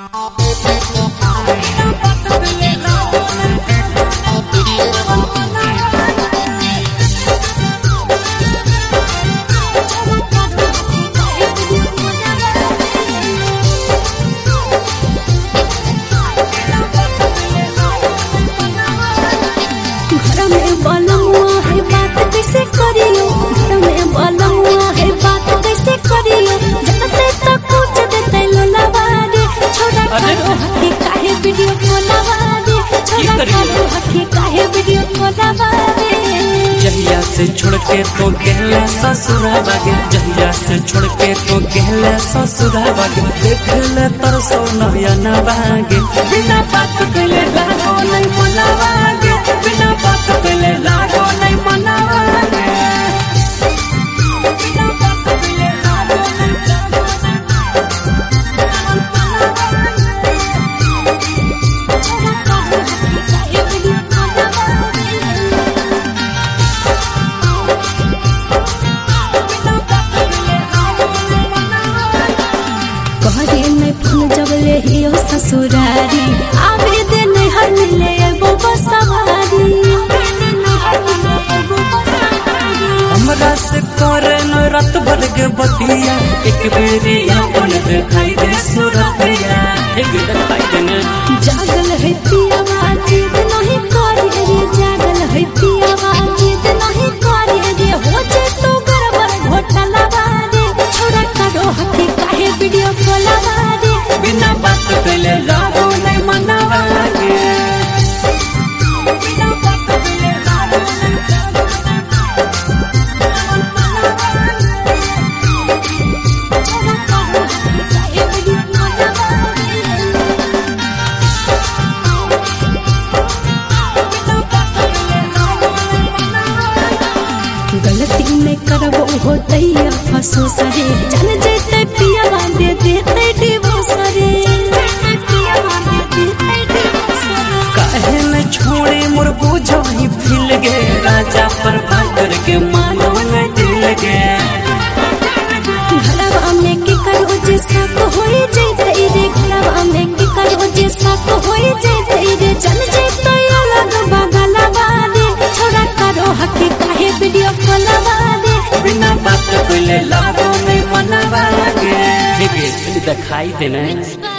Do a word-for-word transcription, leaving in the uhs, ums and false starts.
जहिया से छोड़ के तो गहला ससुरा बागे, जहिया से छोड़ के तो गहला ससुरा बागे, देख ले तरसो नया न बागे, बिना बात कले लागो नहीं मनावागे, बिना बात कले लागो नहीं मनावागे। ससुरारी आवेदन हर मिले वो बसवारी, हमरा से करे न रात भर के बतिया, एक बेरी अपन दिखाई दे सुरतिया, एक दिखाई दे। जागल है पिया बाजीत नहीं करे रे, जागल है पिया बाजीत नहीं करे रे, हो जे तो गड़बड़ घोटाला बारे, छोड़ा करो हकी काहे वीडियो कॉल बारे, बिना बात कले लागो नहीं मनावागे। गलती में करबो हो दैया फसो सरे, चल जेते पिया दे देते डिवोर्स रे, काहे न छोड़े मोर बोझो ही फिल गे, राजा पर भागर के मानो न दिल गे। घरवा में के करो जे सब होई जेते रे, घरवा में के करो जे सब होई जेते रे, चल जेते अलग बगला बारे, छोड़ा करो हकी काहे वीडियो कॉल बारे, बिना बात कले लागो नहीं मनावागे। दिखाई देना।